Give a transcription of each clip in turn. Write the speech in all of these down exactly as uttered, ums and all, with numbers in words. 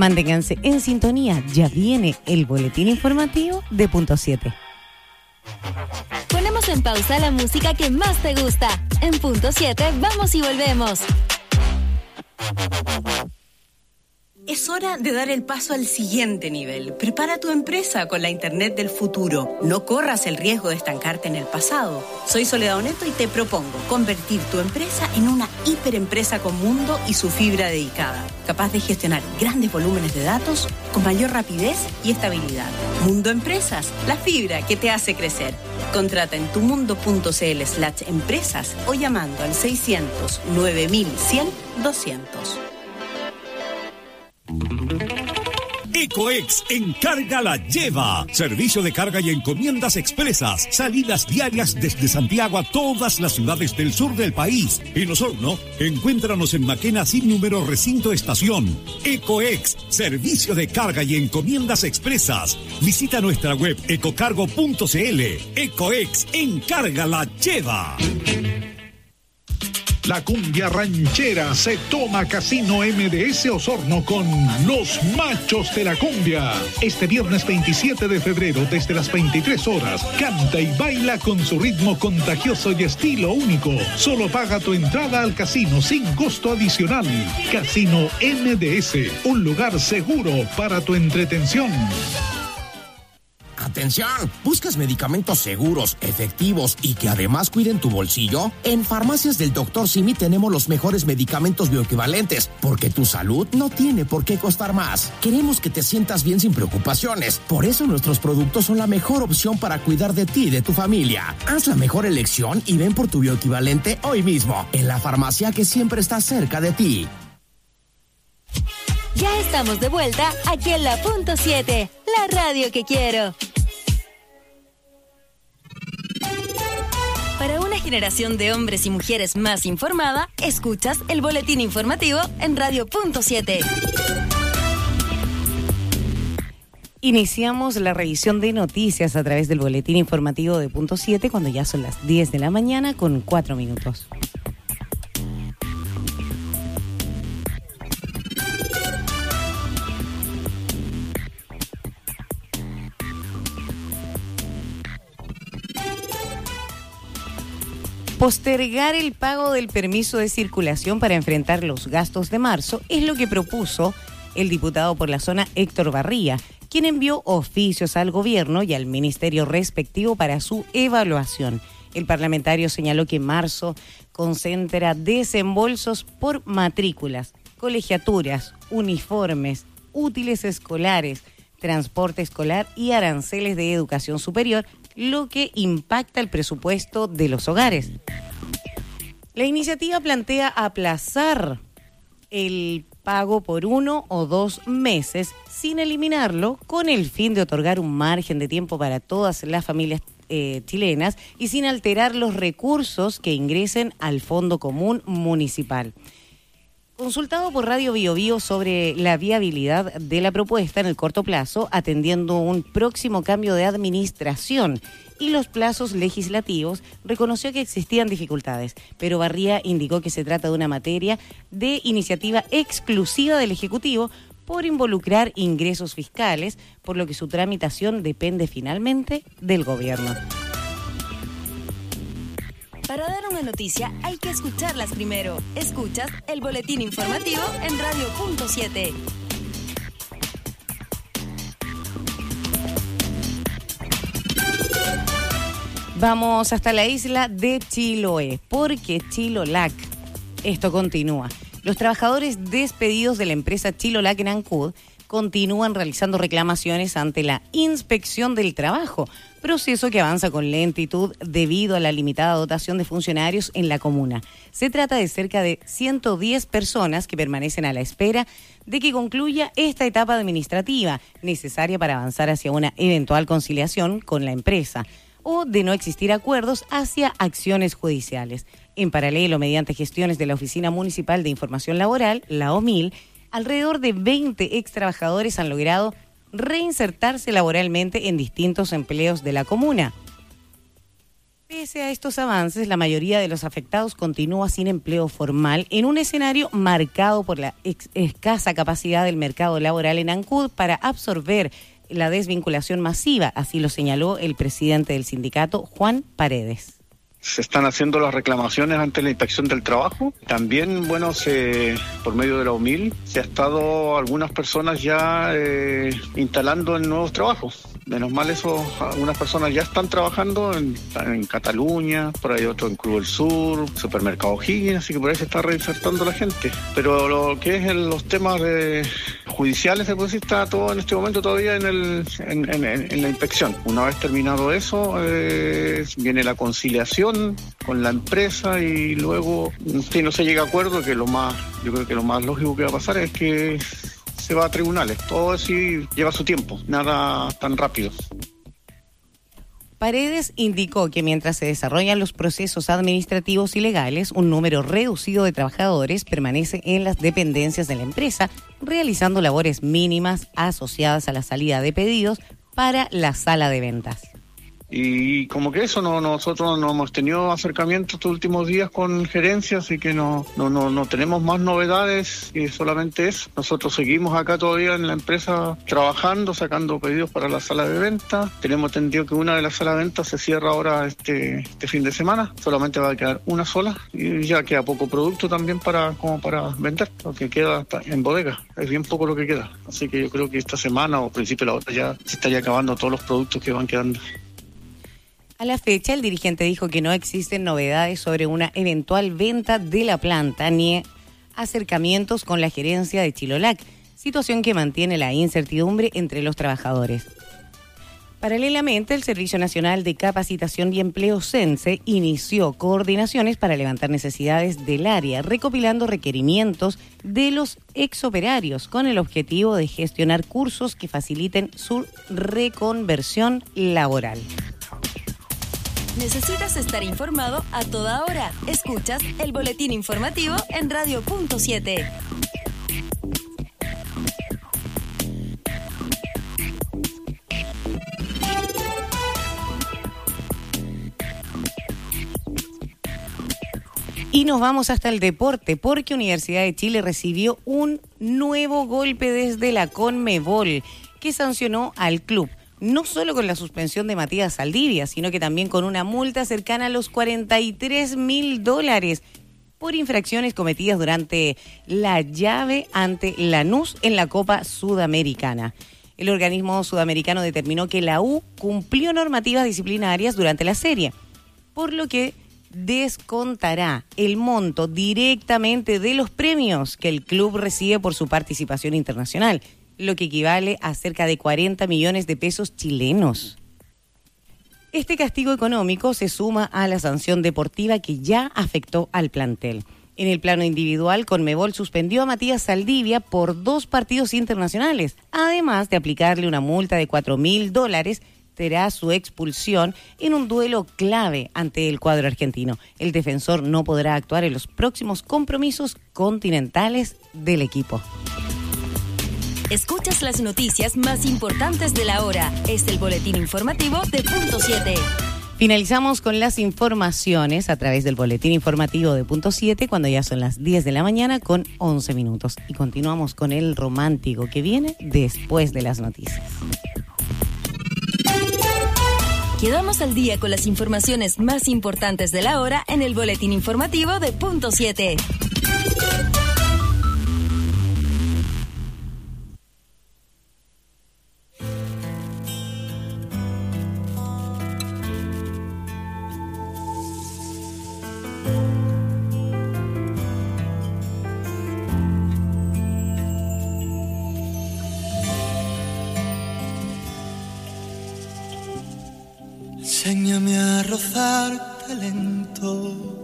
Manténganse en sintonía, ya viene el boletín informativo de Punto siete. Ponemos en pausa la música que más te gusta. En Punto siete vamos y volvemos. Es hora de dar el paso al siguiente nivel. Prepara tu empresa con la Internet del futuro. No corras el riesgo de estancarte en el pasado. Soy Soledad Oneto y te propongo convertir tu empresa en una hiperempresa con mundo y su fibra dedicada, capaz de gestionar grandes volúmenes de datos con mayor rapidez y estabilidad. Mundo Empresas, la fibra que te hace crecer. Contrata en tumundo.cl slash empresas o llamando al seiscientos nueve mil cien doscientos. Ecoex Encarga la Lleva. Servicio de carga y encomiendas expresas. Salidas diarias desde Santiago a todas las ciudades del sur del país. En Osorno, encuéntranos en Maquena sin número recinto estación. Ecoex, servicio de carga y encomiendas expresas. Visita nuestra web ecocargo punto cl. Ecoex Encarga la Lleva. La cumbia ranchera se toma Casino M D S Osorno con Los Machos de la Cumbia. Este viernes veintisiete de febrero desde las veintitrés horas, canta y baila con su ritmo contagioso y estilo único. Solo paga tu entrada al casino sin costo adicional. Casino M D S, un lugar seguro para tu entretención. Atención, ¿buscas medicamentos seguros, efectivos y que además cuiden tu bolsillo? En Farmacias del doctor Simi tenemos los mejores medicamentos bioequivalentes, porque tu salud no tiene por qué costar más. Queremos que te sientas bien sin preocupaciones, por eso nuestros productos son la mejor opción para cuidar de ti y de tu familia. Haz la mejor elección y ven por tu bioequivalente hoy mismo, en la farmacia que siempre está cerca de ti. Ya estamos de vuelta aquí en la Punto siete, la radio que quiero. Para una generación de hombres y mujeres más informada, escuchas el boletín informativo en Radio Punto siete. Iniciamos la revisión de noticias a través del boletín informativo de Punto siete cuando ya son las diez de la mañana con cuatro minutos. Postergar el pago del permiso de circulación para enfrentar los gastos de marzo es lo que propuso el diputado por la zona Héctor Barría, quien envió oficios al gobierno y al ministerio respectivo para su evaluación. El parlamentario señaló que marzo concentra desembolsos por matrículas, colegiaturas, uniformes, útiles escolares, transporte escolar y aranceles de educación superior, lo que impacta el presupuesto de los hogares. La iniciativa plantea aplazar el pago por uno o dos meses sin eliminarlo, con el fin de otorgar un margen de tiempo para todas las familias eh, chilenas y sin alterar los recursos que ingresen al Fondo Común Municipal. Consultado por Radio Bio Bio sobre la viabilidad de la propuesta en el corto plazo, atendiendo un próximo cambio de administración y los plazos legislativos, reconoció que existían dificultades, pero Barría indicó que se trata de una materia de iniciativa exclusiva del Ejecutivo por involucrar ingresos fiscales, por lo que su tramitación depende finalmente del gobierno. Para dar una noticia hay que escucharlas primero. Escuchas el boletín informativo en Radio Punto siete. Vamos hasta la isla de Chiloé, porque Chilolac, esto continúa. Los trabajadores despedidos de la empresa Chilolac en Ancud continúan realizando reclamaciones ante la Inspección del Trabajo, proceso que avanza con lentitud debido a la limitada dotación de funcionarios en la comuna. Se trata de cerca de ciento diez personas que permanecen a la espera de que concluya esta etapa administrativa necesaria para avanzar hacia una eventual conciliación con la empresa o de no existir acuerdos hacia acciones judiciales. En paralelo, mediante gestiones de la Oficina Municipal de Información Laboral, la O M I L, alrededor de veinte ex trabajadores han logrado reinsertarse laboralmente en distintos empleos de la comuna. Pese a estos avances, la mayoría de los afectados continúa sin empleo formal en un escenario marcado por la ex- escasa capacidad del mercado laboral en Ancud para absorber la desvinculación masiva, así lo señaló el presidente del sindicato, Juan Paredes. Se están haciendo las reclamaciones ante la Inspección del Trabajo. También, bueno, se, por medio de la U M I L, se ha estado algunas personas ya eh, instalando en nuevos trabajos. Menos mal eso, algunas personas ya están trabajando en, en Cataluña, por ahí otro en Cruz del Sur, Supermercado Higgins, así que por ahí se está reinsertando la gente. Pero lo que es en los temas de judiciales, se puede decir, está todo en este momento todavía en, el, en, en, en la inspección. Una vez terminado eso, eh, viene la conciliación con la empresa y luego, si no se llega a acuerdo, que lo más, yo creo que lo más lógico que va a pasar es que se va a tribunales. Todo eso lleva su tiempo, nada tan rápido. Paredes indicó que mientras se desarrollan los procesos administrativos y legales, un número reducido de trabajadores permanece en las dependencias de la empresa, realizando labores mínimas asociadas a la salida de pedidos para la sala de ventas. Y como que eso, no nosotros no hemos tenido acercamiento estos últimos días con gerencia, así que no no no no tenemos más novedades y solamente eso. Nosotros seguimos acá todavía en la empresa trabajando, sacando pedidos para la sala de venta. Tenemos entendido que una de las salas de venta se cierra ahora este este fin de semana, solamente va a quedar una sola y ya queda poco producto también para como para vender, lo que queda en bodega, es bien poco lo que queda. Así que yo creo que esta semana o principio de la otra ya se estaría acabando todos los productos que van quedando. A la fecha, el dirigente dijo que no existen novedades sobre una eventual venta de la planta ni acercamientos con la gerencia de Chilolac, situación que mantiene la incertidumbre entre los trabajadores. Paralelamente, el Servicio Nacional de Capacitación y Empleo SENSE inició coordinaciones para levantar necesidades del área, recopilando requerimientos de los exoperarios con el objetivo de gestionar cursos que faciliten su reconversión laboral. ¿Necesitas estar informado a toda hora? Escuchas el boletín informativo en Radio Punto siete. Y nos vamos hasta el deporte, porque Universidad de Chile recibió un nuevo golpe desde la Conmebol, que sancionó al club. No solo con la suspensión de Matías Saldivia, sino que también con una multa cercana a los cuarenta y tres mil dólares por infracciones cometidas durante la llave ante Lanús en la Copa Sudamericana. El organismo sudamericano determinó que la U cumplió normativas disciplinarias durante la serie, por lo que descontará el monto directamente de los premios que el club recibe por su participación internacional, lo que equivale a cerca de cuarenta millones de pesos chilenos. Este castigo económico se suma a la sanción deportiva que ya afectó al plantel. En el plano individual, Conmebol suspendió a Matías Saldivia por dos partidos internacionales, además de aplicarle una multa de cuatro mil dólares tras su expulsión en un duelo clave ante el cuadro argentino. El defensor no podrá actuar en los próximos compromisos continentales del equipo. Escuchas las noticias más importantes de la hora. Es el boletín informativo de Punto siete. Finalizamos con las informaciones a través del boletín informativo de Punto siete cuando ya son las diez de la mañana con once minutos. Y continuamos con el romántico que viene después de las noticias. Quedamos al día con las informaciones más importantes de la hora en el boletín informativo de Punto siete. Enséñame a rozarte lento.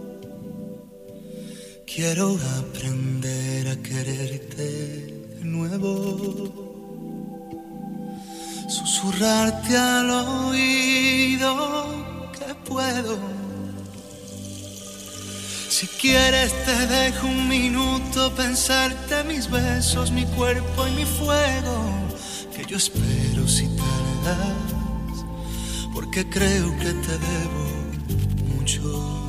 Quiero aprender a quererte de nuevo. Susurrarte al oído que puedo. Si quieres te dejo un minuto pensarte mis besos, mi cuerpo y mi fuego. Que yo espero si tardas, porque creo que te debo mucho.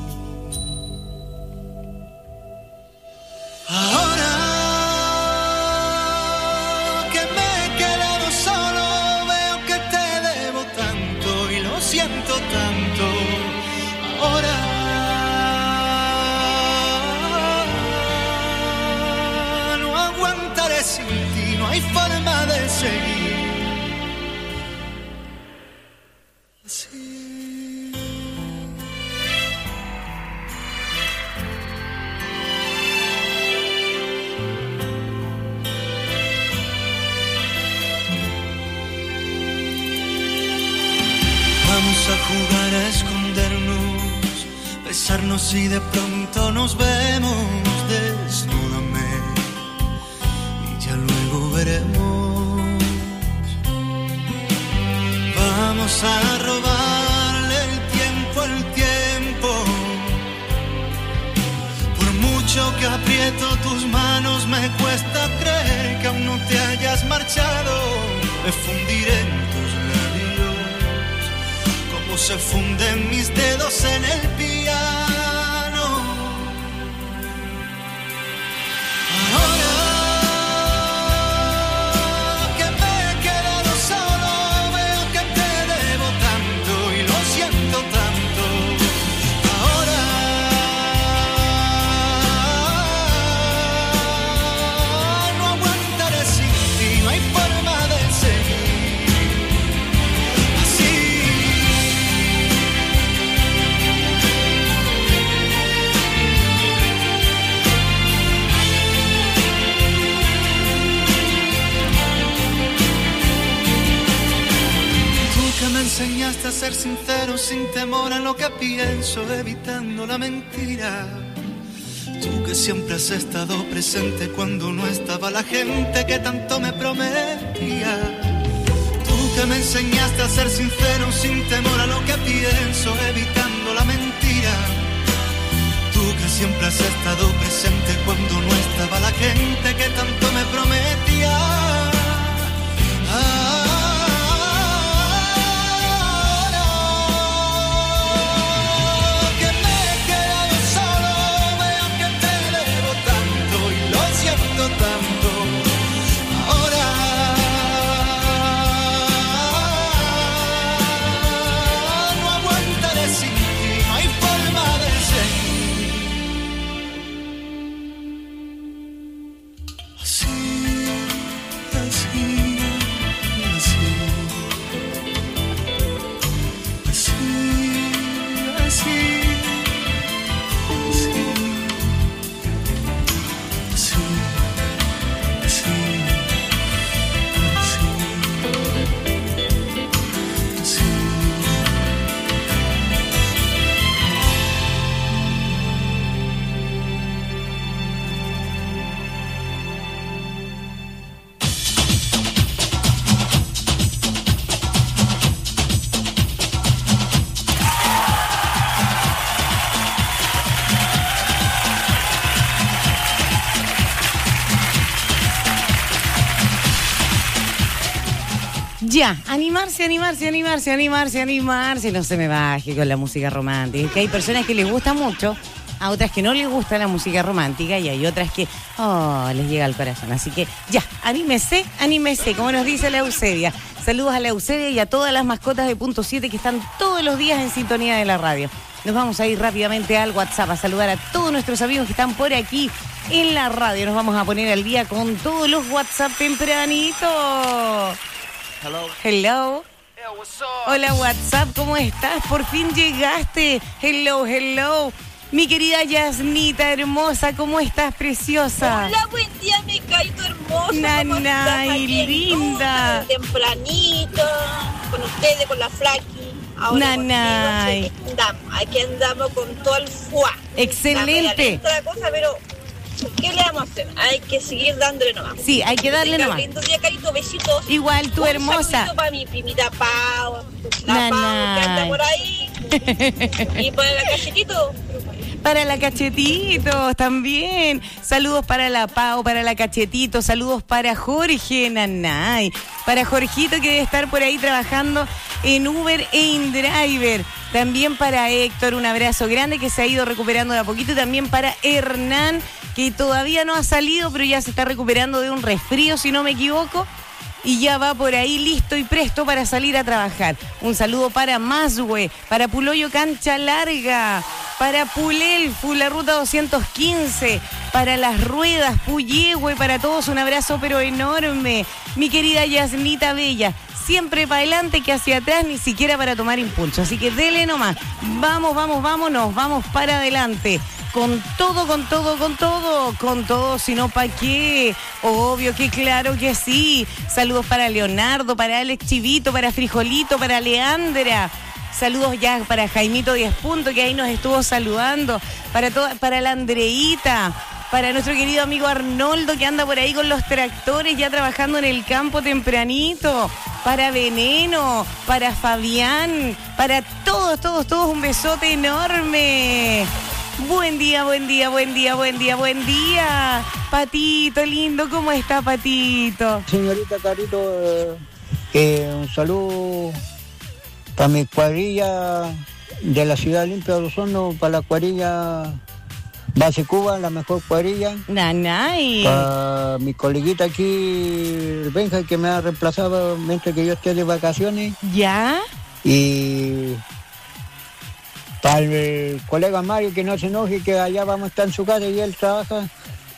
Ahora que me he quedado solo, veo que te debo tanto y lo siento tanto. Ahora no aguantaré sin ti, no hay forma de seguir así. Vamos a jugar a escondernos, besarnos y de pronto nos vemos. Desnúdame y ya luego veremos. Vamos a robarle el tiempo al tiempo. Por mucho que aprieto tus manos, me cuesta creer que aún no te hayas marchado. Me fundiré en tus labios como se funden mis dedos en el piano. Ahora que me he quedado solo, veo que te debo tanto y lo siento tanto. Ahora no aguantaré sin ti, no hay forma de seguir así. Que me enseñaste a ser sincero sin temor a lo que pienso, evitando la mentira. Tú que siempre has estado presente cuando no estaba la gente que tanto me prometía. Tú que me enseñaste a ser sincero sin temor a lo que pienso, evitando la mentira. Tú que siempre has estado presente cuando no estaba la gente que tanto me prometía. Ah, tanto. Ahora no aguantaré sin ti, no hay forma de seguir así, así, así, así, así. Ya, animarse, animarse, animarse, animarse, animarse. No se me baje con la música romántica. Que hay personas que les gusta mucho, a otras que no les gusta la música romántica y hay otras que, oh, les llega al corazón. Así que ya, anímese, anímese, como nos dice la Eusebia. Saludos a la Eusebia y a todas las mascotas de Punto siete que están todos los días en sintonía de la radio. Nos vamos a ir rápidamente al WhatsApp a saludar a todos nuestros amigos que están por aquí en la radio. Nos vamos a poner al día con todos los WhatsApp tempranito. Hello. Hello. Yeah, what's up? Hola WhatsApp, ¿cómo estás? Por fin llegaste. Hello, hello. Mi querida Yasmita hermosa, ¿cómo estás, preciosa? Hola, buen día, mi Caito hermosa. Nanay, linda. Tempranito, con ustedes, con la Flaki. Ahora Nanay. Aquí andamos, aquí andamos con todo el fuá. Excelente. La cosa, pero ¿qué le vamos a hacer? Hay que seguir dándole nomás. Sí, hay que darle nomás. Lindo día, Carito, besitos. Igual tú, un hermosa. para mi primita Pau, la Pau que anda por ahí. Y para la Cachetito. Para la Cachetitos también. Saludos para la Pau, para la Cachetito. Saludos para Jorge Nanay. Para Jorgito que debe estar por ahí trabajando en Uber e InDriver. También para Héctor, un abrazo grande que se ha ido recuperando de a poquito. Y también para Hernán, que todavía no ha salido, pero ya se está recuperando de un resfrío, si no me equivoco. Y ya va por ahí listo y presto para salir a trabajar. Un saludo para Masue, para Puloyo Cancha Larga, para Pulelfu, la ruta doscientos quince, para Las Ruedas, Puyehue, para todos un abrazo pero enorme. Mi querida Yasnita Bella, siempre para adelante que hacia atrás, ni siquiera para tomar impulso. Así que dele nomás. Vamos, vamos, vámonos, vamos para adelante. Con todo, con todo, con todo, con todo, si no, ¿para qué? Obvio que claro que sí. Saludos para Leonardo, para Alex Chivito, para Frijolito, para Leandra. Saludos ya para Jaimito Diez Puntos, que ahí nos estuvo saludando. Para toda, para la Andreita, para nuestro querido amigo Arnoldo, que anda por ahí con los tractores, ya trabajando en el campo tempranito. Para Veneno, para Fabián, para todos, todos, todos, un besote enorme. Buen día, buen día, buen día, buen día, buen día. Patito, lindo, ¿cómo está, Patito? Señorita Carito, eh, eh, un saludo para mi cuadrilla de la ciudad limpia de Osorno, para la cuadrilla Base Cuba, la mejor cuadrilla. Nanay. Para mi coleguita aquí, el Benja, que me ha reemplazado mientras que yo esté de vacaciones. ¿Ya? Y para el colega Mario, que no se enoje, que allá vamos a estar en su casa y él trabaja.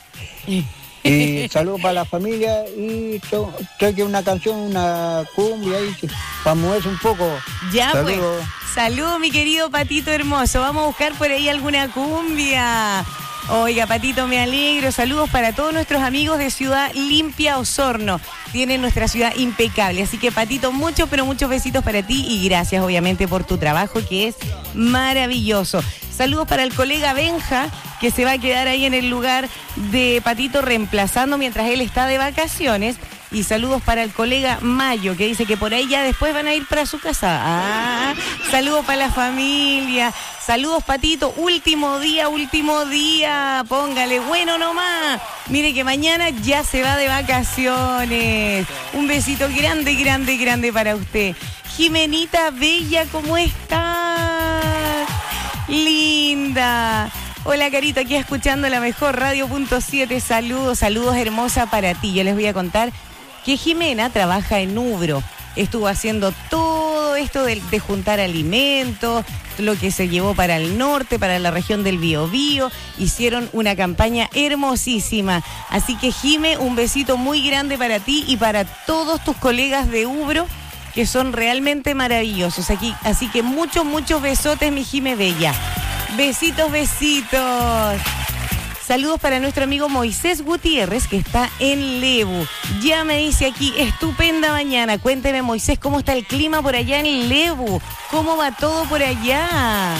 Y saludos para la familia. Y creo que una canción, una cumbia ahí, para moverse un poco. Ya, saludos. Pues. Saludos, mi querido Patito hermoso. Vamos a buscar por ahí alguna cumbia. Oiga, Patito, me alegro. Saludos para todos nuestros amigos de Ciudad Limpia Osorno. Tienen nuestra ciudad impecable. Así que, Patito, muchos, pero muchos besitos para ti y gracias, obviamente, por tu trabajo, que es maravilloso. Saludos para el colega Benja, que se va a quedar ahí en el lugar de Patito reemplazando mientras él está de vacaciones. Y saludos para el colega Mayo, que dice que por ahí ya después van a ir para su casa. Ah, saludos para la familia. Saludos, Patito. Último día, último día. Póngale bueno nomás. Mire que mañana ya se va de vacaciones. Un besito grande, grande, grande para usted. Jimenita Bella, ¿cómo estás? Linda. Hola, Carito, aquí escuchando la mejor radio punto siete. Saludos, saludos hermosa para ti. Yo les voy a contar que Jimena trabaja en Ubro. Estuvo haciendo todo esto de, de juntar alimentos, lo que se llevó para el norte, para la región del Biobío. Hicieron una campaña hermosísima. Así que, Jime, un besito muy grande para ti y para todos tus colegas de Ubro, que son realmente maravillosos. Aquí, así que muchos, muchos besotes, mi Jime Bella. Besitos, besitos. Saludos para nuestro amigo Moisés Gutiérrez, que está en Lebu. Ya me dice aquí, estupenda mañana. Cuénteme, Moisés, ¿cómo está el clima por allá en Lebu? ¿Cómo va todo por allá?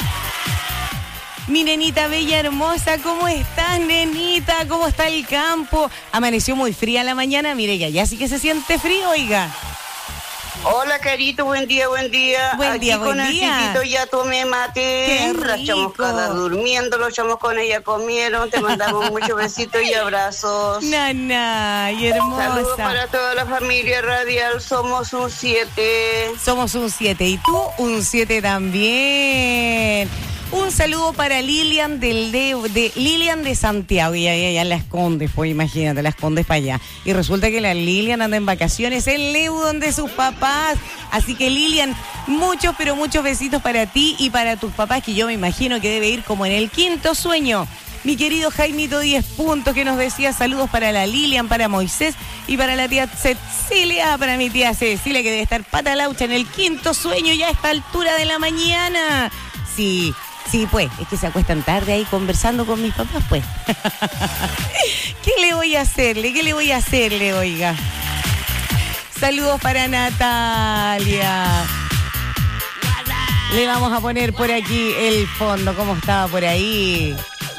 Mi nenita bella hermosa, ¿cómo estás, nenita? ¿Cómo está el campo? Amaneció muy fría la mañana, mire, ya, ya sí que se siente frío, oiga. Hola, Carito, buen día, buen día. Buen Aquí día, con buen el día. chiquito ya tomé mate. Las chamuscadas durmiendo, los chamos con ella comieron. Te mandamos muchos besitos y abrazos. Nana, y hermosa. Saludos para toda la familia radial. Somos un siete. Somos un siete. Y tú, un siete también. Un saludo para Lilian del de, de Lilian de Santiago. Y allá, allá Las Condes, pues imagínate, Las Condes para allá. Y resulta que la Lilian anda en vacaciones en Leu, donde sus papás. Así que, Lilian, muchos, pero muchos besitos para ti y para tus papás, que yo me imagino que debe ir como en el quinto sueño. Mi querido Jaimito Diez Puntos, que nos decía saludos para la Lilian, para Moisés y para la tía Cecilia, para mi tía Cecilia, que debe estar patalaucha en el quinto sueño ya a esta altura de la mañana. Sí. Sí, pues, es que se acuestan tarde ahí conversando con mis papás, pues. ¿Qué le voy a hacerle? ¿Qué le voy a hacerle, oiga? Saludos para Natalia. Le vamos a poner por aquí el fondo, ¿cómo estaba por ahí?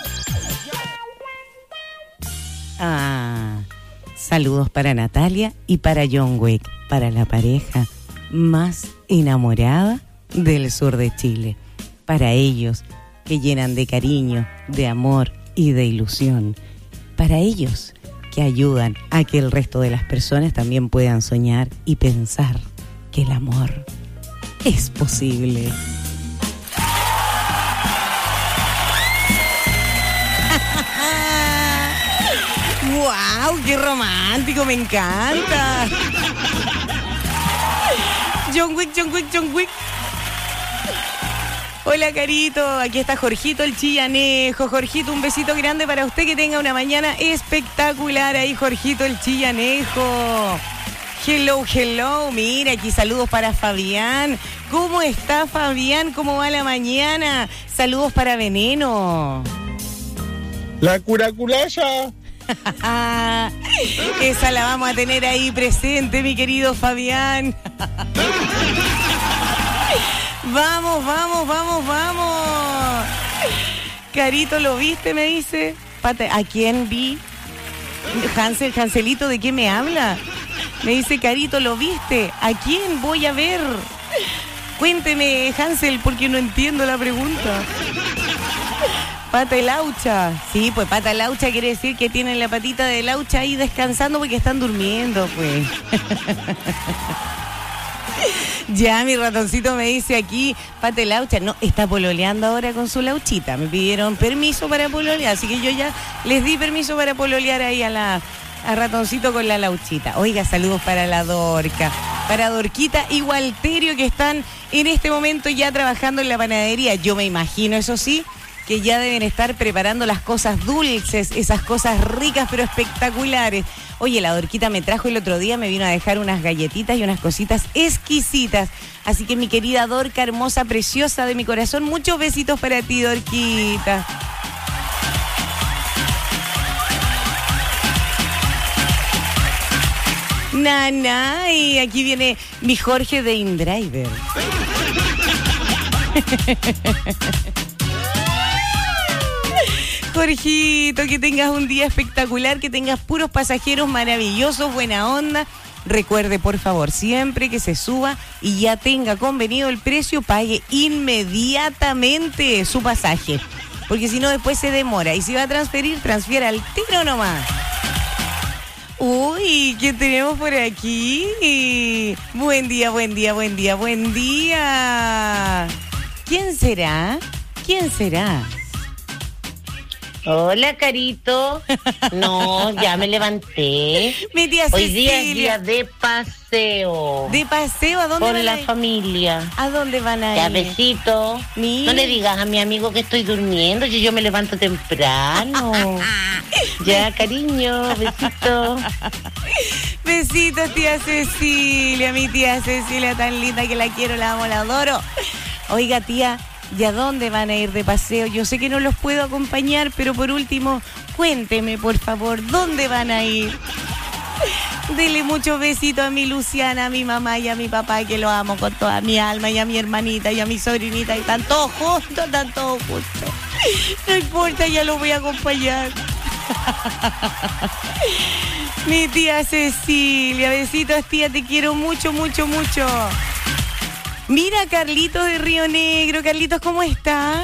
Ah, saludos para Natalia y para John Wick, para la pareja más enamorada del sur de Chile. Para ellos, que llenan de cariño, de amor y de ilusión. Para ellos, que ayudan a que el resto de las personas también puedan soñar y pensar que el amor es posible. ¡Wow! ¡Qué romántico! ¡Me encanta! John Wick, John Wick, John Wick. Hola, Carito. Aquí está Jorgito, el chillanejo. Jorgito, un besito grande para usted. Que tenga una mañana espectacular ahí, Jorgito, el chillanejo. Hello, hello. Mira, aquí saludos para Fabián. ¿Cómo está, Fabián? ¿Cómo va la mañana? Saludos para Veneno. La curaculaya. Esa la vamos a tener ahí presente, mi querido Fabián. Vamos, vamos, vamos, vamos. Carito, ¿lo viste? Me dice. ¿A quién vi? Hansel, Hanselito, ¿de qué me habla? Me dice, Carito, ¿lo viste? ¿A quién voy a ver? Cuénteme, Hansel, porque no entiendo la pregunta. Pata de laucha. Sí, pues pata de laucha quiere decir que tienen la patita de laucha ahí descansando porque están durmiendo, pues. Ya, mi ratoncito me dice aquí, pata de laucha. No, está pololeando ahora con su lauchita. Me pidieron permiso para pololear, así que yo ya les di permiso para pololear ahí a la a ratoncito con la lauchita. Oiga, saludos para la Dorca, para Dorquita y Walterio, que están en este momento ya trabajando en la panadería. Yo me imagino, eso sí, que ya deben estar preparando las cosas dulces, esas cosas ricas pero espectaculares. Oye, la Dorquita me trajo el otro día, me vino a dejar unas galletitas y unas cositas exquisitas. Así que mi querida Dorca, hermosa, preciosa de mi corazón, muchos besitos para ti, Dorquita. Nana, y aquí viene mi Jorge de InDriver. Jorgito, que tengas un día espectacular, que tengas puros pasajeros maravillosos, buena onda. Recuerde, por favor, siempre que se suba y ya tenga convenido el precio, pague inmediatamente su pasaje. Porque si no, después se demora. Y si va a transferir, transfiera al tiro nomás. Uy, ¿qué tenemos por aquí? Buen día, buen día, buen día, buen día. ¿Quién será? ¿Quién será? Hola, Carito. No, ya me levanté. Mi tía Hoy Cecilia. día es día de paseo. ¿De paseo? ¿A dónde Con van la a ir? familia. ¿A dónde van a ir? Ya, besito. Mi... No le digas a mi amigo que estoy durmiendo, yo, yo me levanto temprano. Ya, cariño, besito. Besitos, tía Cecilia, mi tía Cecilia tan linda, que la quiero, la amo, la adoro. Oiga, tía, ¿y a dónde van a ir de paseo? Yo sé que no los puedo acompañar, pero por último, cuénteme, por favor, ¿dónde van a ir? Dele muchos besitos a mi Luciana, a mi mamá y a mi papá, que lo amo con toda mi alma, y a mi hermanita y a mi sobrinita, y están todos juntos, están todos juntos. No importa, ya los voy a acompañar. Mi tía Cecilia, besitos, tía, te quiero mucho, mucho, mucho. Mira, Carlitos de Río Negro. Carlitos, ¿cómo está?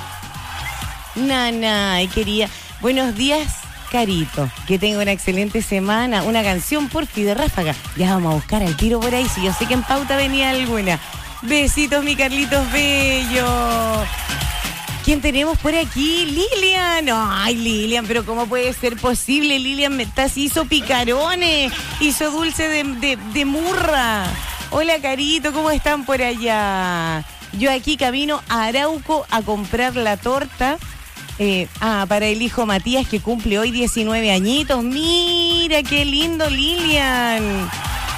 Nana, quería. Buenos días, Carito. Que tenga una excelente semana. Una canción, porfi, de Ráfaga. Ya vamos a buscar al tiro por ahí, si yo sé que en pauta venía alguna. Besitos, mi Carlitos bello. ¿Quién tenemos por aquí? Lilian. Ay, Lilian, pero ¿cómo puede ser posible? Lilian Metas hizo picarones, hizo dulce de, de, de murra. Hola, Carito, ¿cómo están por allá? Yo aquí camino a Arauco a comprar la torta eh, ah, para el hijo Matías, que cumple hoy diecinueve añitos. Mira, qué lindo, Lilian.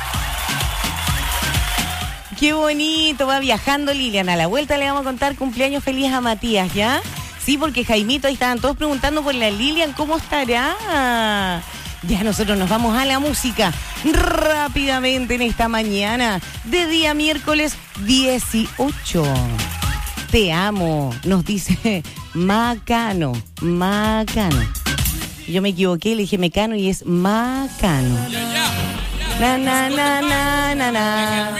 Qué bonito, va viajando Lilian. A la vuelta le vamos a contar cumpleaños feliz a Matías, ¿ya? Sí, porque Jaimito, ahí estaban todos preguntando por la Lilian, ¿cómo estará? Ya nosotros nos vamos a la música rápidamente en esta mañana de día miércoles dieciocho. Te amo, nos dice Macano, Macano. Yo me equivoqué, le dije Mecano y es Macano. Na, na, na, na, na, na.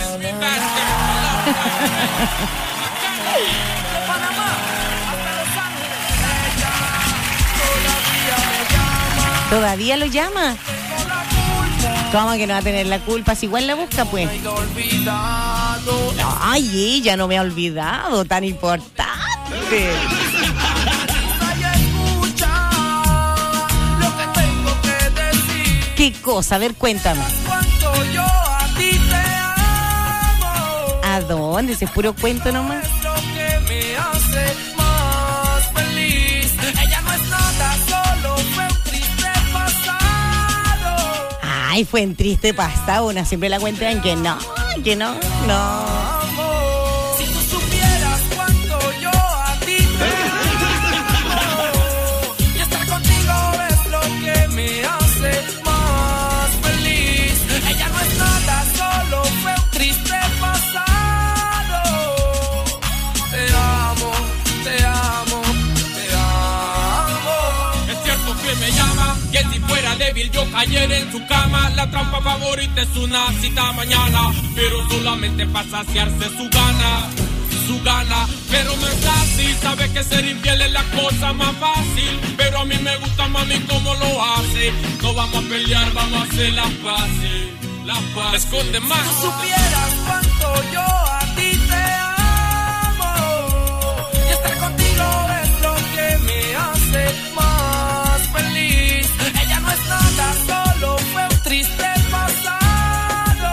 ¿Todavía lo llama? ¿Cómo que no va a tener la culpa? Si igual la busca, pues. Ay, ella no me ha olvidado, tan importante. ¿Qué cosa? A ver, cuéntame. ¿A dónde? ¿Ese es puro cuento nomás? Ay, fue en triste pasado. Una siempre la cuenta en que no, que no, no. Si tú supieras cuánto yo a ti te amo, y estar contigo es lo que me hace más feliz. Ella no es nada, solo fue un triste pasado. Te amo, te amo, te amo. Es cierto que me llama, que si fuera débil yo cayera en su cama. La trampa favorita es una cita mañana, pero solamente para saciarse su gana, su gana. Pero no es así, sabe que ser infiel es la cosa más fácil, pero a mí me gusta mami como lo hace. No vamos a pelear, vamos a hacer las paces, las paces. Esconde más. Si tú supieras cuánto yo a ti te amo, y estar contigo es lo que me hace más feliz. Ella no es nada, solo fue un triste pasado.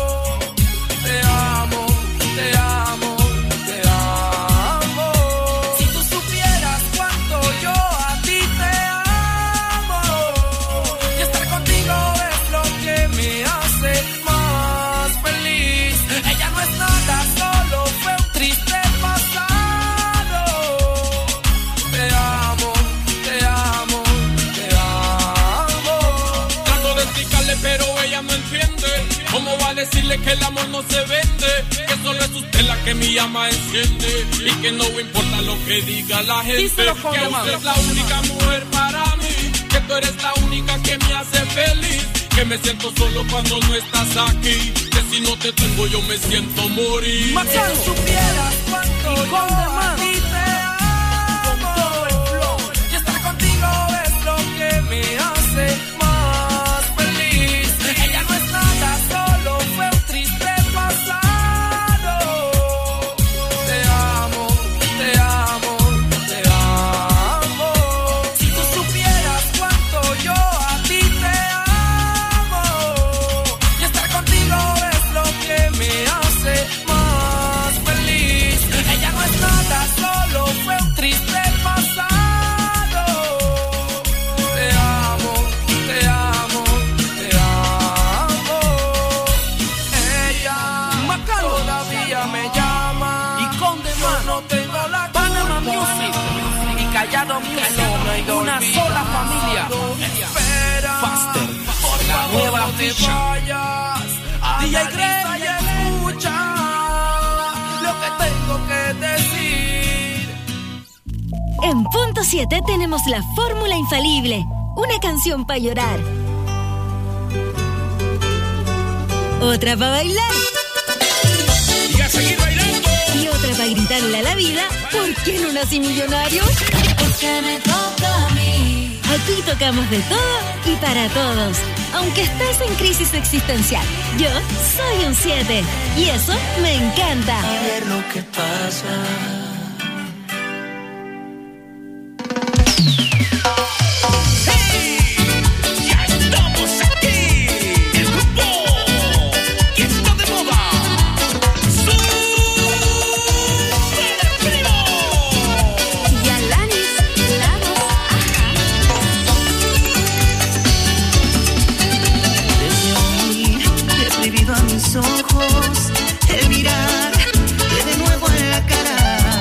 Te amo, te amo, te amo. Si tú supieras cuánto yo a ti te amo, y estar contigo es lo que me hace más feliz. Ella no es nada, solo fue un triste pasado. Te amo, te amo, te amo. Trato de explicarle pero ella no entiende. ¿Cómo va a decirle que el amor no se vende? Que solo es usted la que mi llama enciende, y que no importa lo que diga la gente. Díselo, que Conde, usted es la única mujer para mí, que tú eres la única que me hace feliz, que me siento solo cuando no estás aquí, que si no te tengo yo me siento morir. Si tú supieras cuánto yo a ti te amo, y estar contigo es lo que me hace más feliz. Ella no es nada, solo fue un triste pasado. Te amo, te amo, te amo. Si tú supieras cuánto yo a ti te amo, y estar contigo es lo que me hace más feliz. Ella no es nada, solo fue un triste pasado. Te amo, te amo, te amo. Ella todavía me llama y Conde más no tengo la Panama Music y Callado Music, una sola familia. Espera, Faster, por la nueva no te vayas. D J Greg, escucha lo que tengo que decir. En punto siete tenemos la fórmula infalible, una canción para llorar, otra para bailar Y a seguir bailando. y otra para gritarle a la vida, ¿por qué no nací millonario? Porque me toca a mí. Aquí tocamos de todo y para todos, aunque estés en crisis existencial. Yo soy un siete y eso me encanta. A ver lo que pasa. Ya estamos aquí, el grupo que está de moda. Super Primo. Y Alanis, la voz, Desde hoy he prohibido a mis ojos el mirar de nuevo en la cara.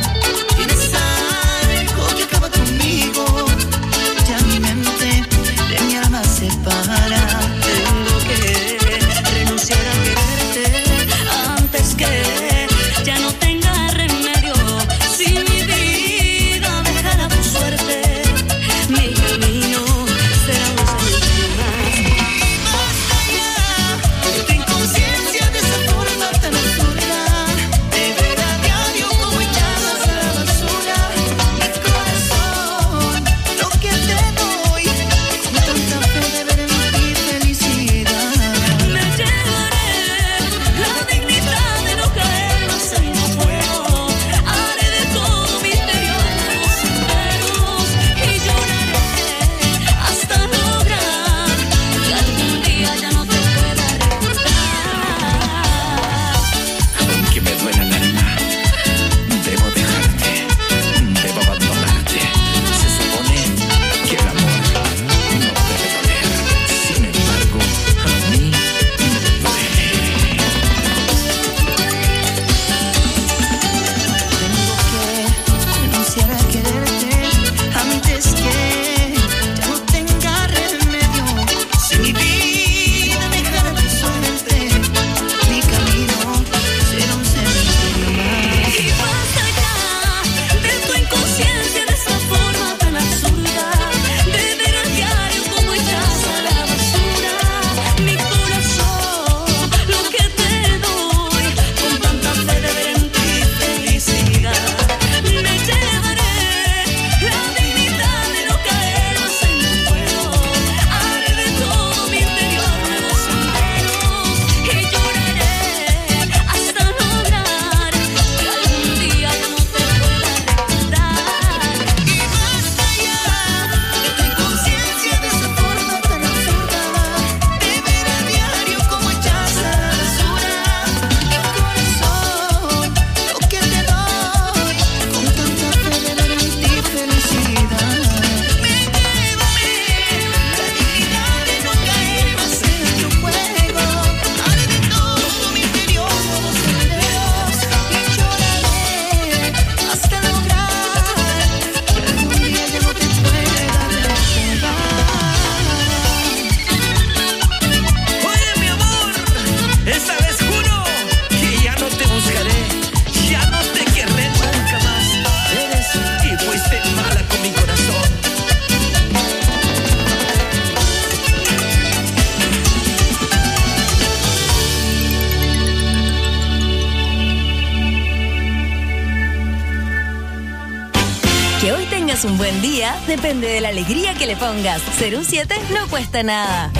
tengas un buen día depende de la alegría que le pongas. Ser un siete no cuesta nada.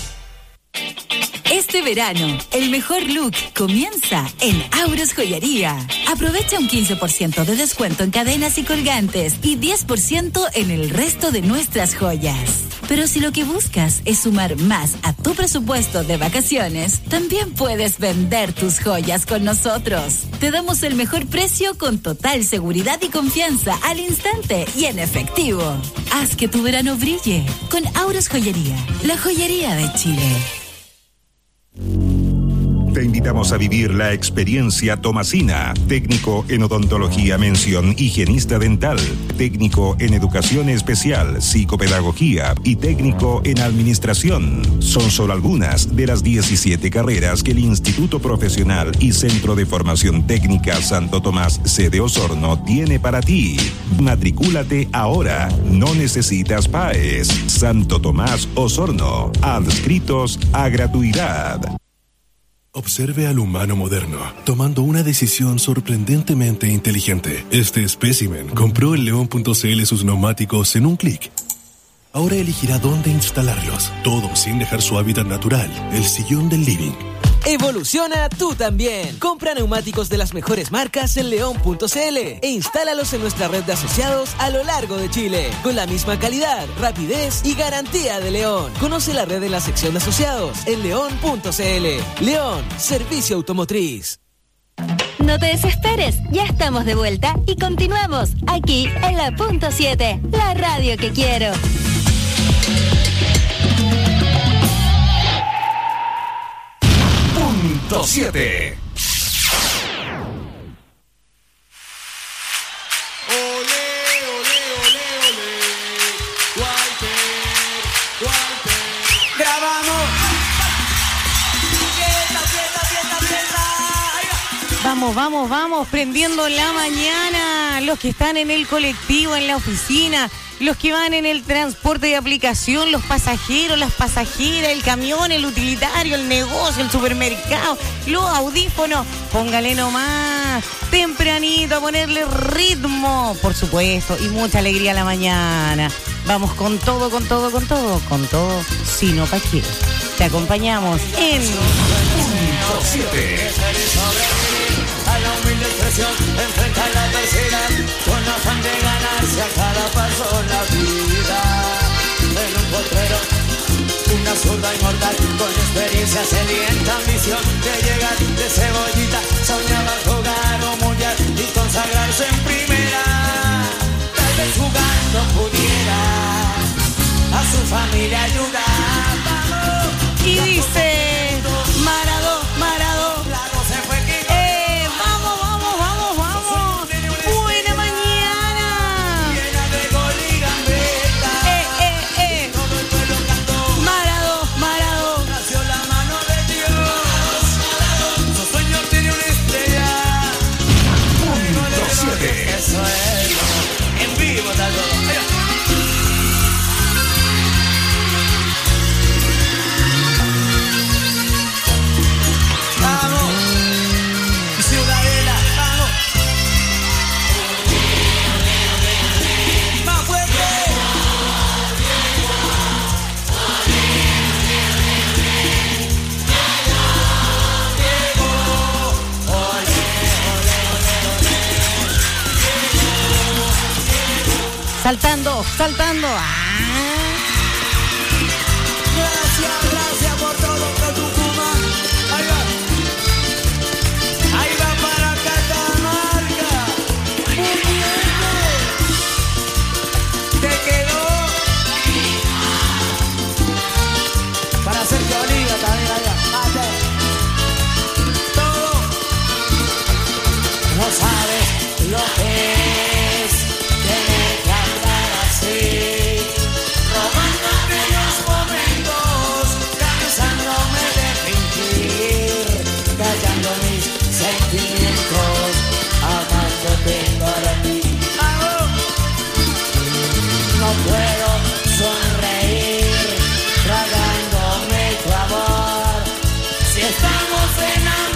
Este verano, el mejor look comienza en Auros Joyería. Aprovecha un quince por ciento de descuento en cadenas y colgantes y diez por ciento en el resto de nuestras joyas. Pero si lo que buscas es sumar más a tu presupuesto de vacaciones, también puedes vender tus joyas con nosotros. Te damos el mejor precio con total seguridad y confianza al instante y en efectivo. Haz que tu verano brille con Auros Joyería, la joyería de Chile. Te invitamos a vivir la experiencia Tomasina, técnico en odontología mención higienista dental, técnico en educación especial, psicopedagogía y técnico en administración. Son solo algunas de las diecisiete carreras que el Instituto Profesional y Centro de Formación Técnica Santo Tomás sede Osorno tiene para ti. Matricúlate ahora, no necesitas P A E S. Santo Tomás Osorno, adscritos a gratuidad. Observe al humano moderno, tomando una decisión sorprendentemente inteligente. Este espécimen compró en león punto c l sus neumáticos en un clic. Ahora elegirá dónde instalarlos, todo sin dejar su hábitat natural, el sillón del living. Evoluciona tú también. Compra neumáticos de las mejores marcas en león punto c l e instálalos en nuestra red de asociados a lo largo de Chile, con la misma calidad, rapidez y garantía de León. Conoce la red en la sección de asociados en león punto c l. León, servicio automotriz. No te desesperes, ya estamos de vuelta y continuamos aquí en la punto siete, la radio que quiero. Punto siete. Vamos, vamos, vamos, prendiendo la mañana. Los que están en el colectivo, en la oficina, los que van en el transporte de aplicación, los pasajeros, las pasajeras, el camión, el utilitario, el negocio, el supermercado, los audífonos. Póngale nomás, tempranito, a ponerle ritmo, por supuesto, y mucha alegría a la mañana. Vamos con todo, con todo, con todo, con todo, sino pa' qué. Te acompañamos en Punto siete. A la humilde expresión, enfrenta la adversidad, con afán de ganarse a cada paso la vida. En un potrero, una zurda inmortal, con experiencia sedienta, ambición de llegar de cebollita, soñaba jugar o mundial y consagrarse en primera. Tal vez jugando pudiera a su familia ayudar. Vamos. Y dice Maradó, Maradó. Saltando, saltando. ¡Ah! Gracias, gracias por todo, por Tucumán. Ahí va. Ahí va para Catamarca. Muy bien. Te quedó. Para Sergio Oliva también, allá. Mate. Todo. No sabes lo que es. Robando aquellos momentos, cansándome de fingir, callando mis sentimientos, amándote para ti. No puedo sonreír, tragándome tu amor. Si estamos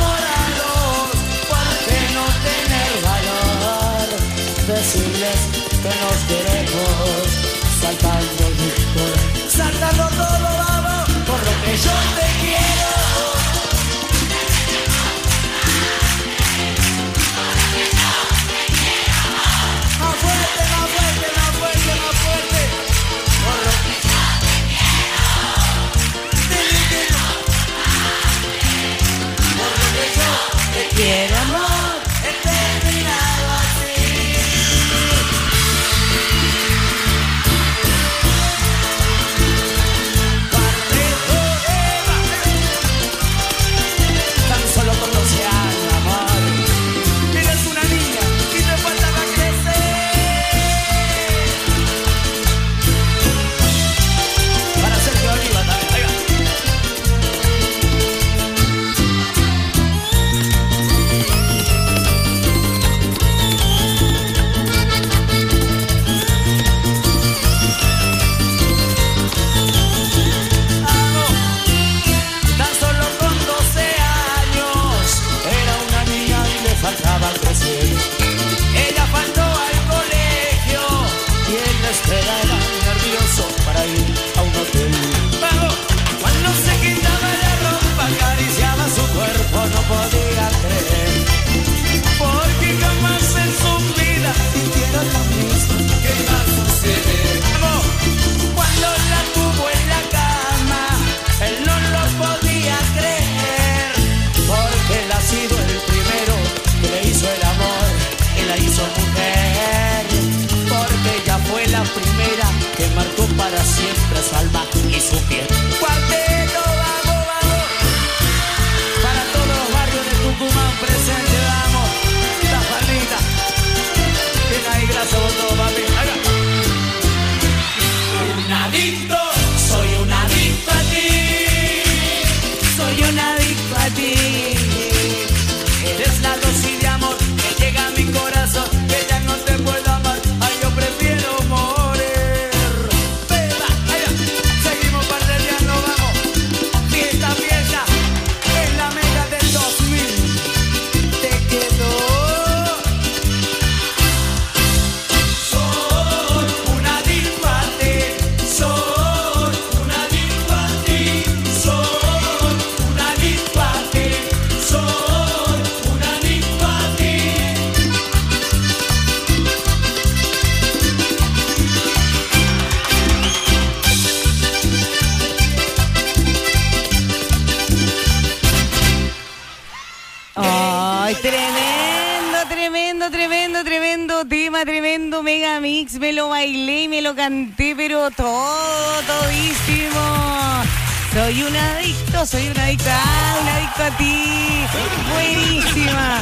enamorados, ¿por qué no tener valor? Decirles que nos queremos, saltando disco, saltando todo, vamos, por lo que yo te quiero. Más fuerte, más fuerte, más fuerte, más fuerte. Por lo que yo te quiero. Por lo que yo te quiero, amor, he terminado así. Tan solo con doce años, amor. Eres una niña y te faltaba crecer. Para Sergio Oliva también, ahí va. Tan solo con doce años era una niña y le faltaba crecer. Ella faltó al colegio y en la espera era nervioso para ir a un hotel. Vamos, cuando se quitaba la ropa, acariciaba su cuerpo, no podía creer, porque jamás en su vida hicieron lo mismo. ¿Qué iba a suceder? Vamos, cuando la tuvo en la cama, él no lo podía creer, porque él ha sido el primero que le hizo el amor, que la hizo mujer, porque ella fue la primera que marcó para siempre su alma y su piel. Cuarteto, vamos, vamos, para todos los barrios de Tucumán presente, vamos, la palmita, bien ahí, gracias por todo, papi. Ahí va. Un adicto, soy un adicto a ti, soy un adicto a ti. Eres la dosis de amor que llega a mi corazón, que ya no te puedo amar, ay, yo prefiero morir. Beba, ahí va. Seguimos parrilleando, vamos, fiesta, fiesta, en la mega del dos mil, te quedó. Soy un adicto a ti, soy un adicto a ti, soy un adicto a ti, soy un adicto a ti. Ay, tremendo, tremendo, tremendo, tremendo tema, tremendo mega mix. Me lo bailé y me lo canté, pero todo, todísimo. Soy un adicto, soy un adicto, ah, un adicto a ti. Buenísima.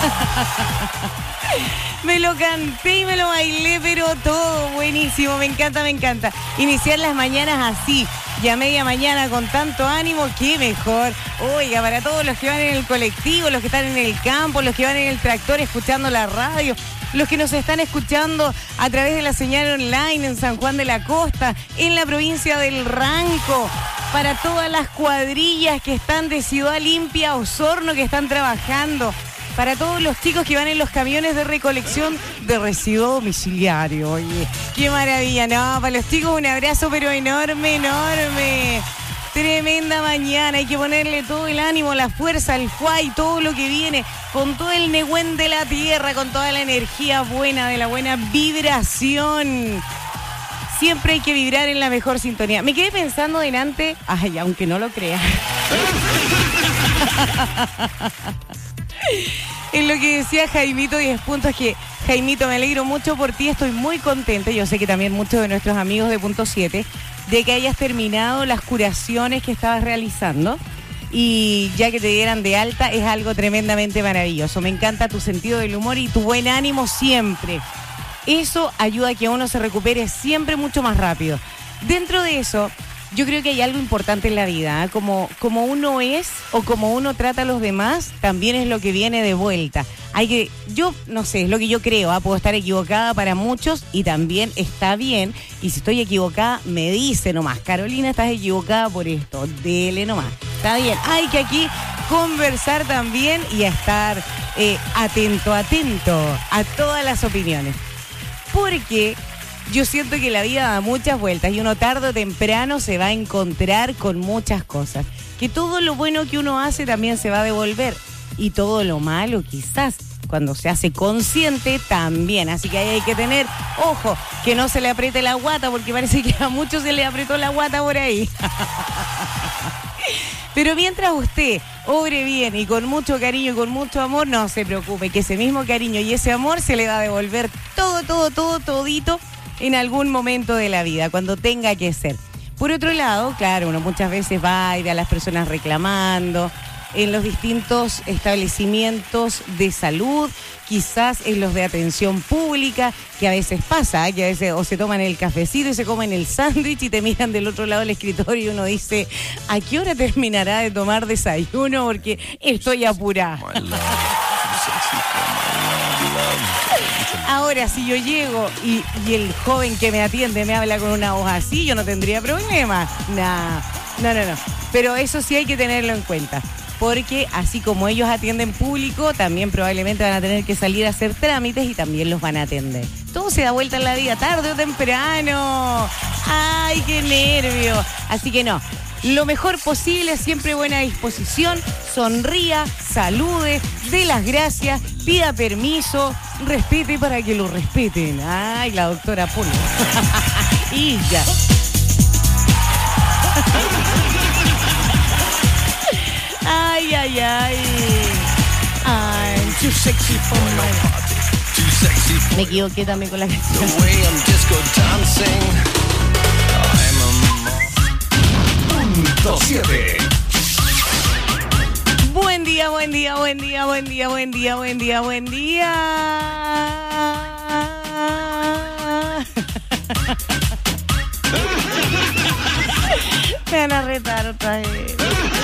Me lo canté y me lo bailé, pero todo buenísimo. Me encanta, me encanta. Iniciar las mañanas así, ya media mañana con tanto ánimo, qué mejor. Oiga, para todos los que van en el colectivo, los que están en el campo, los que van en el tractor escuchando la radio, los que nos están escuchando a través de la señal online en San Juan de la Costa, en la provincia del Ranco, para todas las cuadrillas que están de Ciudad Limpia, Osorno, que están trabajando, para todos los chicos que van en los camiones de recolección de residuos domiciliarios. Oye, qué maravilla, no, para los chicos un abrazo pero enorme, enorme. Tremenda mañana, hay que ponerle todo el ánimo, la fuerza, el fuay, todo lo que viene, con todo el negüen de la tierra, con toda la energía buena, de la buena vibración. Siempre hay que vibrar en la mejor sintonía. Me quedé pensando delante, ay, aunque no lo creas, en lo que decía Jaimito diez puntos, que Jaimito, me alegro mucho por ti, estoy muy contenta, yo sé que también muchos de nuestros amigos de Punto siete, de que hayas terminado las curaciones que estabas realizando y ya que te dieran de alta es algo tremendamente maravilloso. Me encanta tu sentido del humor y tu buen ánimo siempre. Eso ayuda a que uno se recupere siempre mucho más rápido. Dentro de eso, yo creo que hay algo importante en la vida, ¿eh? Como, como uno es o como uno trata a los demás, también es lo que viene de vuelta. Hay que, yo no sé, es lo que yo creo, ¿eh? Puedo estar equivocada para muchos y también está bien. Y si estoy equivocada, me dice nomás, Carolina, estás equivocada por esto, dele nomás. Está bien, hay que aquí conversar también y a estar eh, atento, atento a todas las opiniones. porque yo siento que la vida da muchas vueltas y uno tarde o temprano se va a encontrar con muchas cosas. Que todo lo bueno que uno hace también se va a devolver y todo lo malo quizás cuando se hace consciente también. Así que ahí hay que tener ojo, que no se le apriete la guata, porque parece que a muchos se le apretó la guata por ahí. Pero mientras usted obre bien y con mucho cariño y con mucho amor, no se preocupe, que ese mismo cariño y ese amor se le va a devolver todo, todo, todo, todito en algún momento de la vida, cuando tenga que ser. Por otro lado, claro, uno muchas veces va y ve a las personas reclamando en los distintos establecimientos de salud, quizás en los de atención pública, que a veces pasa, ¿eh? Que a veces o se toman el cafecito y se comen el sándwich y te miran del otro lado del escritorio y uno dice, ¿a qué hora terminará de tomar desayuno? Porque estoy apurada. Ahora, si yo llego y, y el joven que me atiende me habla con una voz así, yo no tendría problema. Nah, no, no, no. Pero eso sí hay que tenerlo en cuenta. Porque así como ellos atienden público, también probablemente van a tener que salir a hacer trámites y también los van a atender. Todo se da vuelta en la vida, tarde o temprano. ¡Ay, qué nervio! Así que no, lo mejor posible, siempre buena disposición, sonría, salude, dé las gracias, pida permiso, respete para que lo respeten. ¡Ay, la doctora Polo! Y ya. Ay, ay, ay. I'm too sexy for my... Me equivoqué también con la canción. Punto siete. Buen día, buen día, buen día, buen día, buen día, buen día, buen día. Me van a retar otra vez.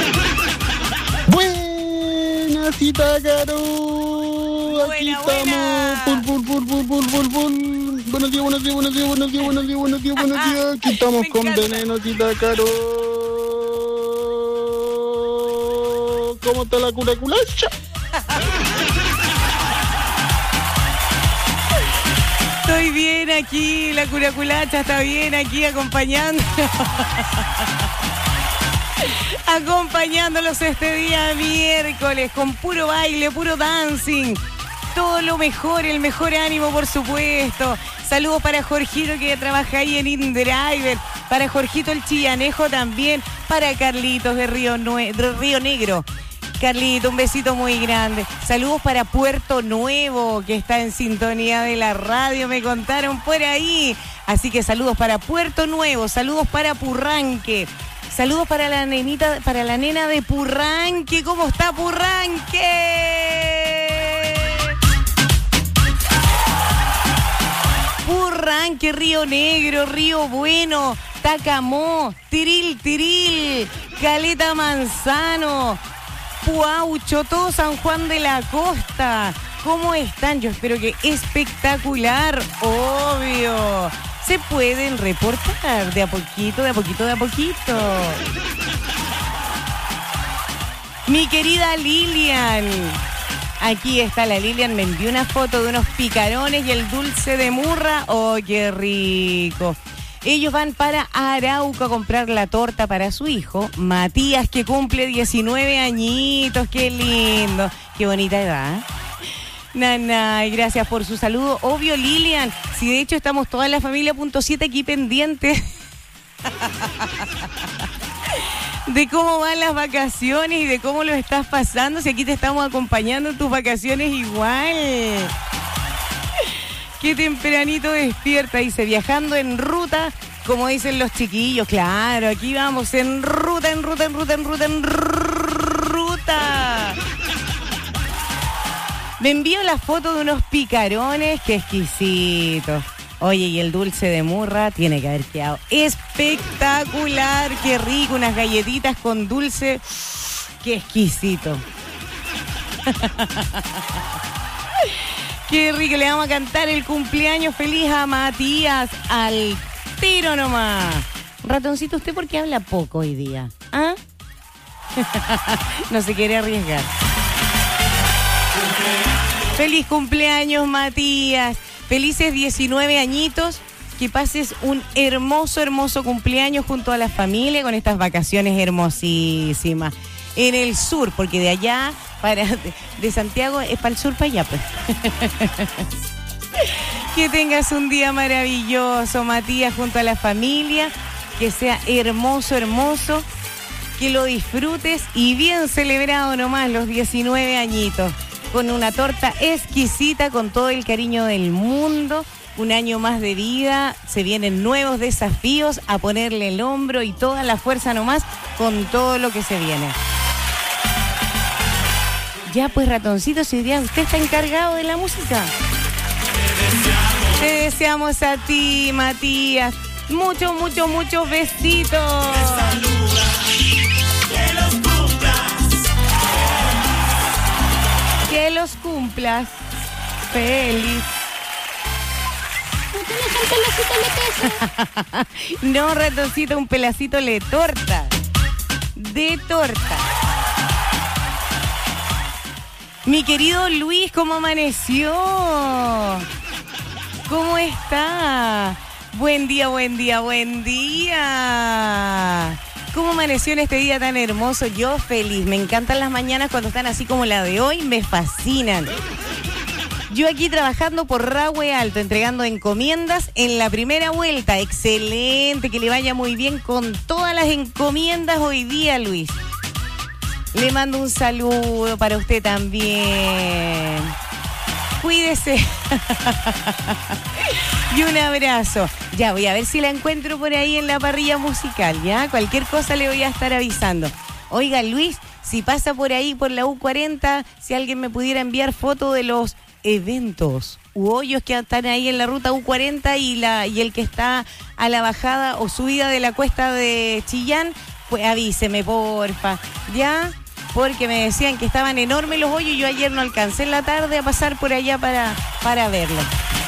Buena cita, Caro. Aquí buena, estamos. Buena. Pul, pul, pul, pul, pul, pul, pul. Buenos días, buenos días, buenos días, buenos días, buenos días, buenos días, buenos días. Aquí estamos con veneno, cita, Caro. ¿Cómo está la curaculacha? Estoy bien aquí, la curaculacha está bien aquí acompañando. Acompañándolos este día miércoles con puro baile, puro dancing. Todo lo mejor, el mejor ánimo, por supuesto. Saludos para Jorgito que trabaja ahí en InDriver. Para Jorgito el Chillanejo también. Para Carlitos de Río, Nue- de Río Negro. Carlito, un besito muy grande. Saludos para Puerto Nuevo, que está en sintonía de la radio, me contaron por ahí. Así que saludos para Puerto Nuevo, saludos para Purranque. Saludos para la nenita, para la nena de Purranque. ¿Cómo está Purranque? Purranque, Río Negro, Río Bueno, Tacamó, Tiril, Tiril, Caleta Manzano, Puaucho, todo San Juan de la Costa. ¿Cómo están? Yo espero que espectacular, obvio. Se pueden reportar de a poquito, de a poquito, de a poquito. Mi querida Lilian. Aquí está la Lilian, me envió una foto de unos picarones y el dulce de murra. ¡Oh, qué rico! Ellos van para Arauco a comprar la torta para su hijo, Matías, que cumple diecinueve añitos. ¡Qué lindo! ¡Qué bonita edad! Nana, gracias por su saludo. Obvio, Lilian, si de hecho estamos toda la familia punto siete aquí pendientes de cómo van las vacaciones y de cómo lo estás pasando, si aquí te estamos acompañando en tus vacaciones igual. Qué tempranito despierta, dice, viajando en ruta, como dicen los chiquillos. Claro, aquí vamos en ruta, en ruta, en ruta, en ruta, en ruta. Me envío la foto de unos picarones, qué exquisitos. Oye, y el dulce de murra tiene que haber quedado espectacular, qué rico, unas galletitas con dulce, qué exquisito. Qué rico, le vamos a cantar el cumpleaños feliz a Matías, al tiro nomás. Ratoncito, ¿usted por qué habla poco hoy día? ¿Ah? No se quiere arriesgar. Feliz cumpleaños, Matías. Felices diecinueve añitos. Que pases un hermoso, hermoso cumpleaños junto a la familia con estas vacaciones hermosísimas. En el sur, porque de allá, para de Santiago, es para el sur, para allá, pues. Que tengas un día maravilloso, Matías, junto a la familia. Que sea hermoso, hermoso. Que lo disfrutes y bien celebrado nomás los diecinueve añitos. Con una torta exquisita, con todo el cariño del mundo. Un año más de vida, se vienen nuevos desafíos, a ponerle el hombro y toda la fuerza nomás con todo lo que se viene. Ya pues, ratoncito, si hoy día usted está encargado de la música. Te deseamos a ti, Matías. Muchos, muchos, muchos besitos. Que los cumplas. Que los cumplas. Feliz. No, ratoncito, un pelacito de torta. De torta. Mi querido Luis, ¿cómo amaneció? ¿Cómo está? Buen día, buen día, buen día. ¿Cómo amaneció en este día tan hermoso? Yo feliz. Me encantan las mañanas cuando están así como la de hoy. Me fascinan. Yo aquí trabajando por Rahue Alto, entregando encomiendas en la primera vuelta. Excelente, que le vaya muy bien con todas las encomiendas hoy día, Luis. Le mando un saludo para usted también. Cuídese. Y un abrazo. Ya, voy a ver si la encuentro por ahí en la parrilla musical, ¿ya? Cualquier cosa le voy a estar avisando. Oiga, Luis, si pasa por ahí, por la U cuarenta, si alguien me pudiera enviar foto de los eventos u hoyos que están ahí en la ruta U cuarenta y la y el que está a la bajada o subida de la cuesta de Chillán, pues avíseme, porfa, ¿ya? Porque me decían que estaban enormes los hoyos y yo ayer no alcancé en la tarde a pasar por allá para, para verlo.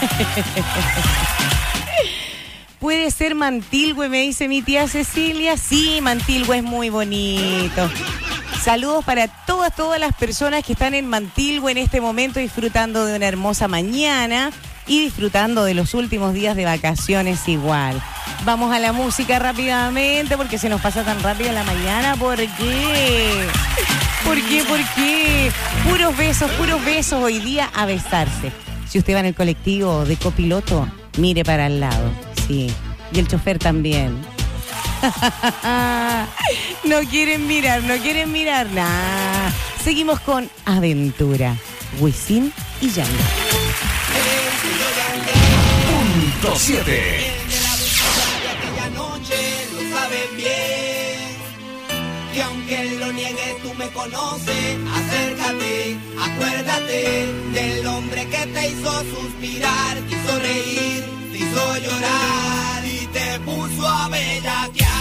Puede ser Mantilhue, me dice mi tía Cecilia. Sí, Mantilhue es muy bonito. Saludos para todas, todas las personas que están en Mantilhue en este momento disfrutando de una hermosa mañana y disfrutando de los últimos días de vacaciones igual. Vamos a la música rápidamente porque se nos pasa tan rápido la mañana. ¿Por qué? ¿Por qué? ¿Por qué? Puros besos, puros besos hoy día a besarse. Si usted va en el colectivo de copiloto, mire para el lado, sí. Y el chofer también. No quieren mirar, no quieren mirar nada. Seguimos con Aventura, Wisin y Yandel. Punto siete. Aquella noche lo sabes bien. Y aunque lo niegue, tú me conoces. Acércate, acuérdate del hombre que te hizo suspirar, quiso reír, te hizo llorar y te puso a bellaquear.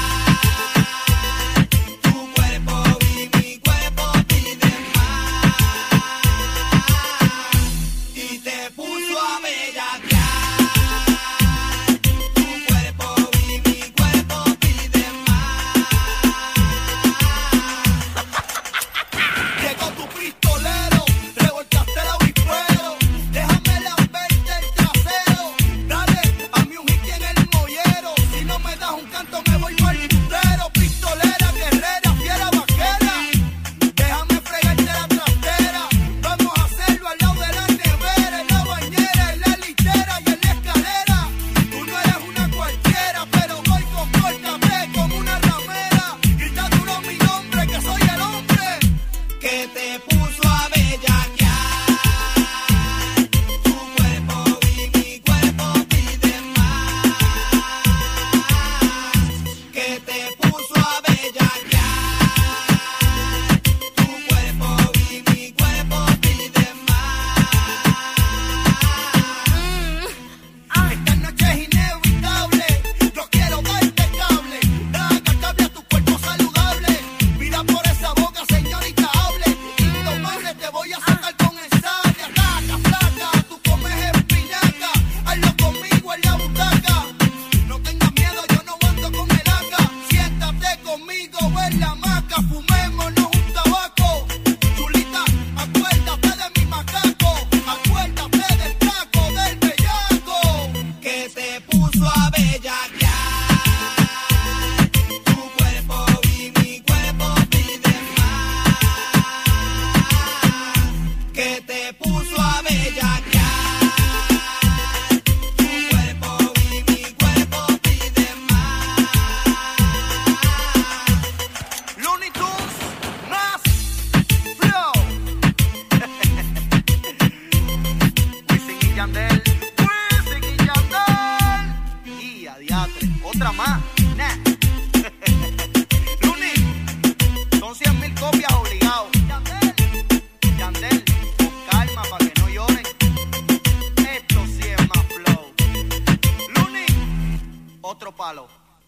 Otra más. Nah. Luni, son cien mil copias obligados. Yandel, Yandel, con calma para que no lloren. Esto sí es más flow. Luni, otro palo.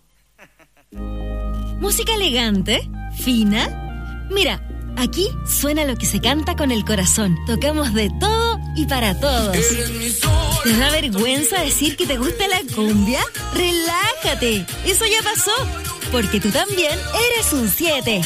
Música elegante, fina. Mira, aquí suena lo que se canta con el corazón. Tocamos de todo y para todos. ¿Te da vergüenza decir que te gusta la cumbia? ¡Relájate! Eso ya pasó, porque tú también eres un siete.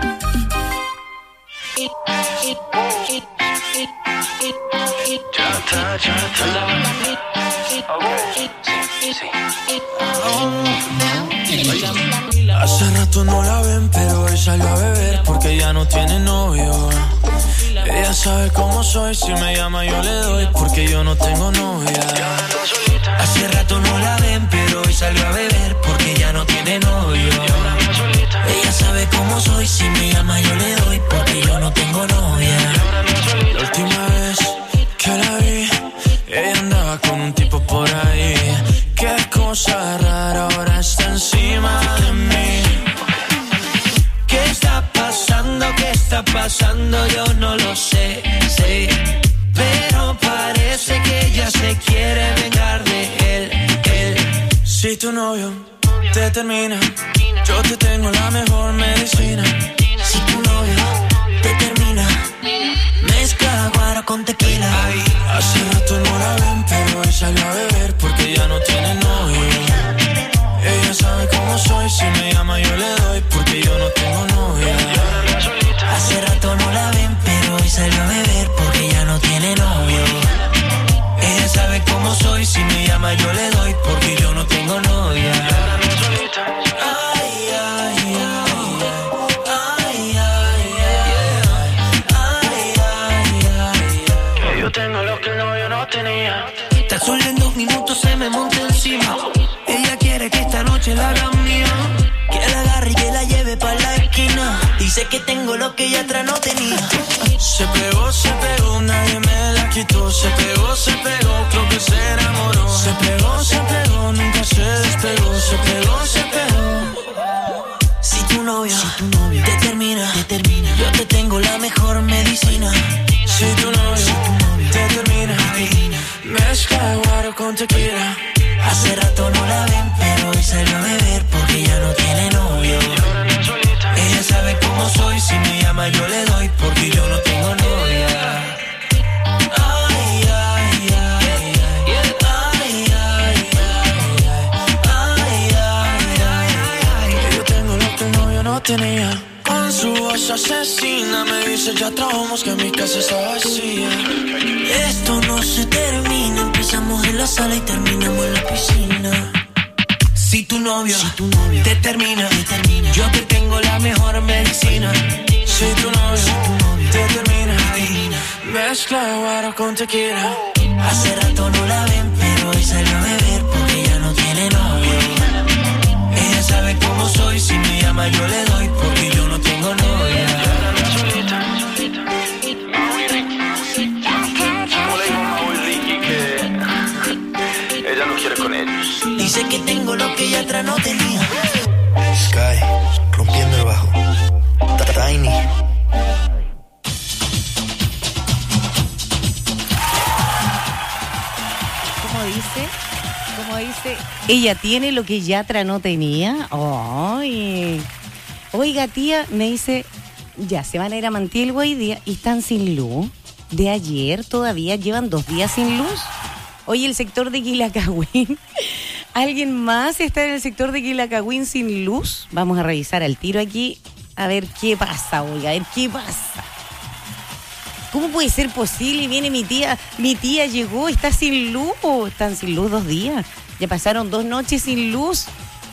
Hace rato no la ven, pero hoy salió a beber porque ya no tiene novio. Ella sabe cómo soy, si me llama yo le doy porque yo no tengo novia. Hace rato no la ven, pero hoy salió a beber porque ya no tiene novio. Ella sabe cómo soy, si me llama yo le doy porque yo no tengo novia. La última vez que la vi, ella andaba con un tipo por ahí. Qué cosa rara, ahora está encima de mí. ¿Qué está pasando? ¿Qué está pasando? Yo no lo sé, sé. Pero parece que ella se quiere vengar de él, él. Si tu novio te termina, yo te tengo la mejor medicina. Si tu novio te termina, mezcla guaro con tequila. Ay, hace rato no la ven, pero hoy salió a beber porque ya no tiene novio. Ella sabe cómo soy, si me llama yo le doy porque yo no tengo novia. Hace rato no la ven, pero hoy salió a beber porque ya no tiene novio. Ella sabe cómo soy, si me llama yo le doy porque yo no tengo novia. Ay, ay, ay, ay, ay, ay, ay, ay. Que yo tengo lo que el novio no tenía. Tan solo en dos minutos se me monta encima. Ella quiere que esta noche la haga mía, que la agarre y que la lleve pa' la esquina. Dice que tengo lo que ella atrás no tenía. Se pegó, se pegó, nadie me la quitó. Se pegó, se pegó, creo que se enamoró. Se pegó, se pegó, nunca se despegó. Se pegó, se pegó. Si tu novio, si tu novio te termina, te termina, yo te tengo la mejor medicina. Si tu novio, si tu novio te termina, mezcla guaro con tequila. Hace rato no la ven, pero hoy salió a beber porque ya no tiene novio. Ella sabe cómo soy, si me llama yo le doy porque yo no tengo novia. Ay, ay, ay, ay, ay, ay, ay, ay, ay. Yo tengo lo que el novio no tenía. Con su voz asesina me dice ya trabajamos que mi casa está vacía. Esto no se termina, empezamos en la sala y terminamos en la piscina. Si tu novio, si tu novio te termina, te termina, yo te tengo la mejor medicina. Si tu novio, si tu novio te termina, te termina, mezcla guaro con tequila. Hace rato no la ven, pero hoy salió a beber porque ya no tiene novio. Ella sabe cómo soy, si me llama yo le doy porque yo no tengo novia. Ella no quiere con ellos. Dice que tengo lo que ella atrás no tenía. Sky, rompiendo el bajo. Tiny. ¿Cómo dice? ¿Cómo dice? Ella tiene lo que Yatra no tenía. Ay. Oiga, tía, me dice, ya se van a ir a Mantilgo hoy día y están sin luz. De ayer todavía llevan dos días sin luz. Hoy el sector de Quilacagüín. ¿Alguien más está en el sector de Quilacagüín sin luz? Vamos a revisar al tiro aquí. A ver qué pasa, oiga, a ver qué pasa. ¿Cómo puede ser posible? Viene mi tía, mi tía llegó, está sin luz. Están sin luz dos días. Ya pasaron dos noches sin luz.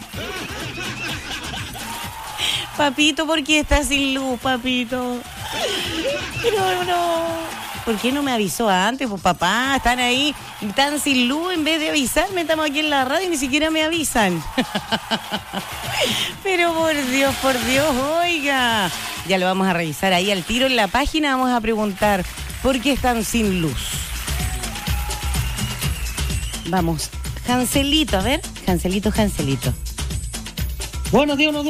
Papito, ¿por qué está sin luz, papito? No, no. ¿Por qué no me avisó antes? Pues papá, están ahí, están sin luz, en vez de avisarme, estamos aquí en la radio y ni siquiera me avisan. Pero por Dios, por Dios, oiga. Ya lo vamos a revisar ahí al tiro en la página, vamos a preguntar por qué están sin luz. Vamos, Hanselito, a ver, Hanselito, Hanselito. Buenos días, buenos días.